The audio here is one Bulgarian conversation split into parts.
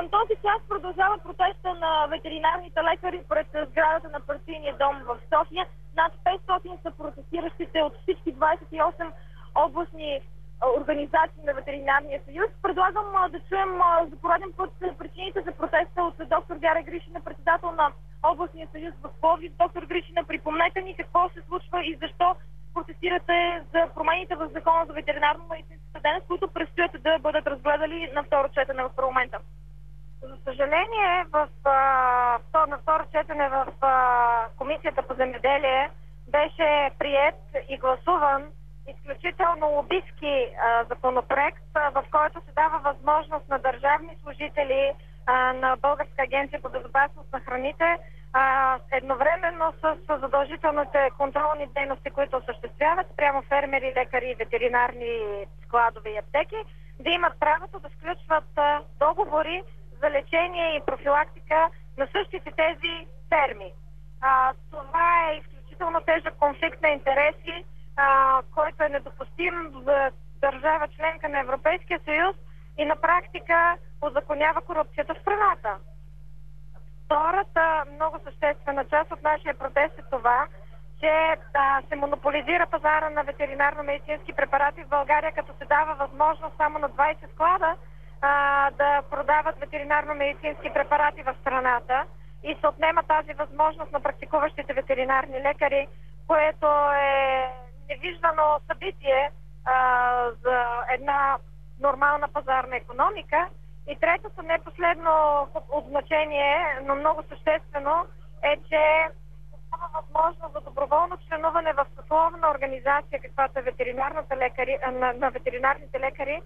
Към този час продължава протеста на ветеринарните лекари пред сградата на партийния дом в София. Над 500 са протестиращите от всички 28 областни организации на Ветеринарния съюз. Предлагам да чуем за пореден път причините за протеста от доктор Вяра Гришина, председател на областния съюз в Пловдив. Доктор Гришина, припомнете ни какво се случва и защо протестирате за промените в Закона за ветеринарно-медицинската дейност, които предстоят да бъдат разгледали на второ четене в парламента. За съжаление, на второ четене в Комисията по земеделие беше приет и гласуван изключително лобистки законопроект, в който се дава възможност на държавни служители на Българска агенция по безопасност на храните едновременно с задължителните контролни дейности, които осъществяват спрямо фермери, лекари, ветеринарни складове и аптеки, да имат правото да сключват договори за лечение и профилактика на същите тези ферми. Това е изключително тежък конфликт на интереси, който е недопустим в държава членка на Европейския съюз и на практика узаконява корупцията в страната. Втората много съществена част от нашия протест е това, че се монополизира пазара на ветеринарно-медицински препарати в България, като се дава възможност само на 20 склада да продават ветеринарно-медицински препарати в страната и се отнема тази възможност на практикуващите ветеринарни лекари, което е невиждано събитие за една нормална пазарна икономика. И третото, не последно от значение, но много съществено, е, че става възможност за доброволно членуване в съсловна организация, каквато е на ветеринарните лекари,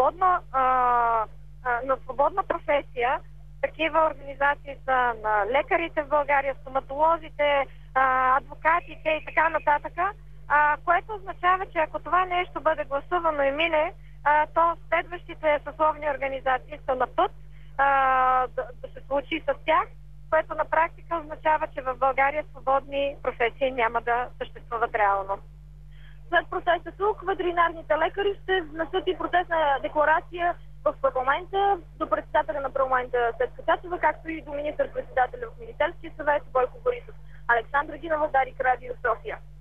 на свободна професия. Такива организации са на лекарите в България, стоматолозите, адвокатите и така нататък, което означава, че ако това нещо бъде гласувано и мине, то следващите съсловни организации са на път да се случи с тях, което на практика означава, че в България свободни професии няма да съществуват реално. След протеста тук, ветеринарните лекари ще внесат и протестна декларация в парламента до председателя на парламента Цецка Цачева, както и до министър-председателя в Министерския съвет Бойко Борисов. Александра Гинова, Дарик Радио, София.